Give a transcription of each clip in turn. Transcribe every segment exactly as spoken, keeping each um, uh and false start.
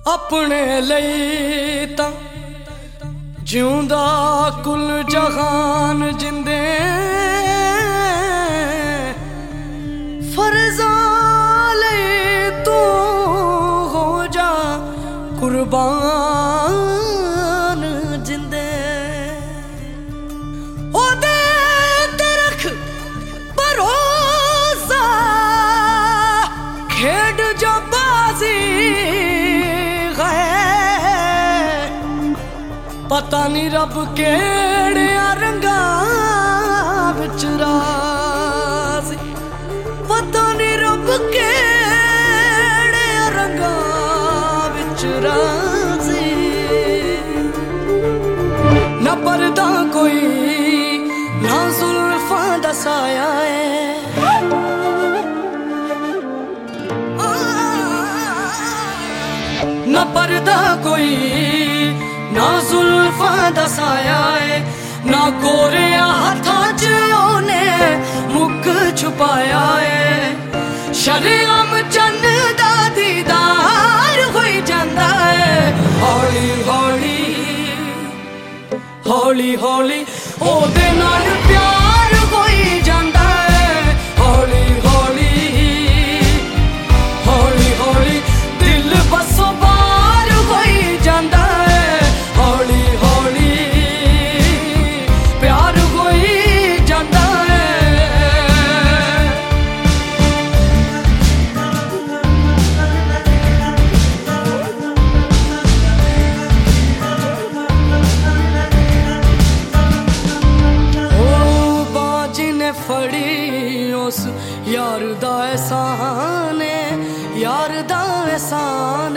अपने ਲਈ ਤਾਂ ਜਿਉਂਦਾ ਕੁੱਲ ਜਹਾਨ ਜਿੰਦੇ फर्ज़ां ਲਈ तू हो जा कुर्बान जिंदे ओदे ते रख भरोसा खेड जो बाजी पता नहीं रब केड़े रंगा विच राज़ी पता नहीं रब केड़े रंगा विच राज़ी ना पर्दा कोई ना जुल्फां दा साया है ना पर्दा कोई ना जुल्फां दा साया है ना गोरिया हत्थां च ओने मुक छुपाया है शरेआम चन्न दा दीदार होई जांदा है हौली हौली हौली हौली ओदे नाल प्यार होई जांदा है हौली हौली हौली हौली दिल बसों बाहर होई जांदा फड़ी उस यार दा एहसान यार दा एहसान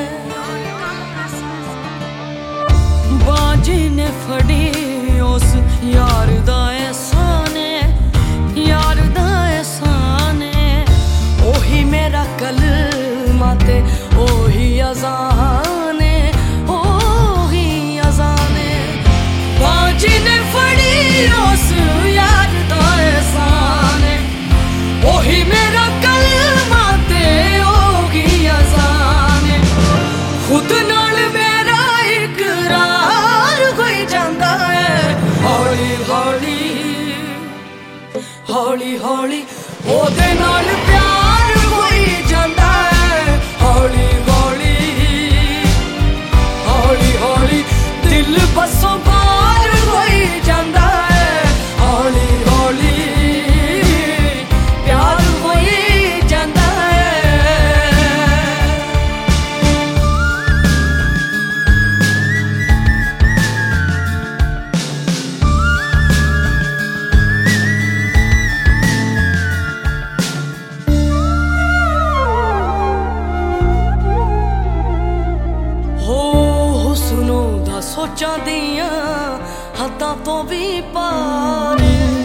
बाजी ने फड़ी उस यार दा एहसान यार दा एहसान ओही मेरा कलमा ते ओही अज़ान ओही अज़ान बाजी ने फड़ी उस यार ओही मेरा कलमा ते ओही अज़ान खुद नाल मेरा इकरार होई जांदा है हौली हौली हौली हौली ओदे नाल प्यार होई जांदा है हौली हौली हौली हौली दिल बसों बाहर होई जांदा है हौली हौली सोचां दियां हद्दां तो भी पार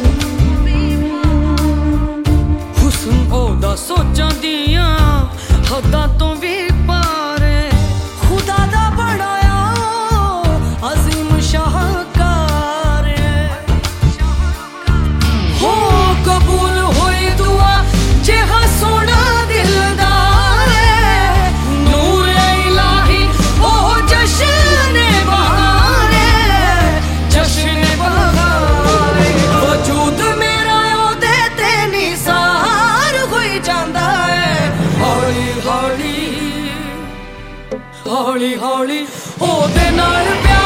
हुस्न ओदा सोचां दियां हद्दां तो भी पार खुदा दा बनाया अजीम शाहकार हो कबूल होई दुआ जेहा सोना दिलदार नूर इलाही ओ जश्न हौली हौली ओदे नाल प्यार